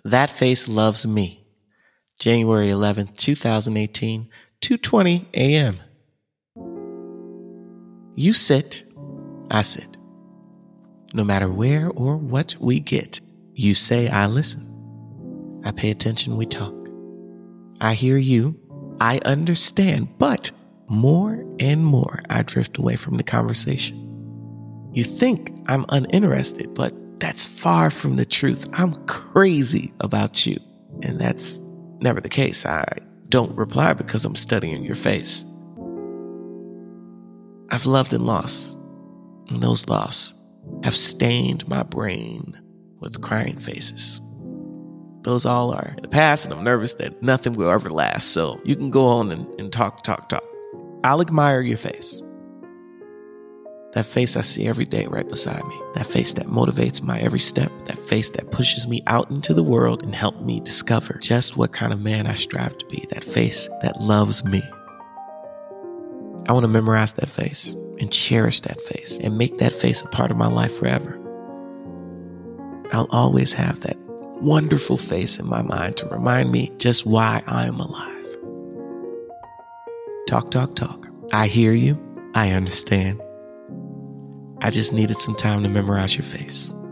That Face Loves Me. January 11th, 2018, 2:20 a.m. You sit, I sit. No matter where or what we get, you say I listen. I pay attention, we talk. I hear you, I understand, but more and more I drift away from the conversation. You think I'm uninterested, but that's far from the truth. I'm crazy about you. And that's never the case. I don't reply because I'm studying your face. I've loved and lost, and those loss have stained my brain with crying faces. Those all are in the past, and I'm nervous that nothing will ever last. So you can go on and talk. I'll admire your face. That face I see every day right beside me. That face that motivates my every step. That face that pushes me out into the world and helps me discover just what kind of man I strive to be. That face that loves me. I want to memorize that face and cherish that face and make that face a part of my life forever. I'll always have that wonderful face in my mind to remind me just why I am alive. Talk. I hear you. I understand. I just needed some time to memorize your face.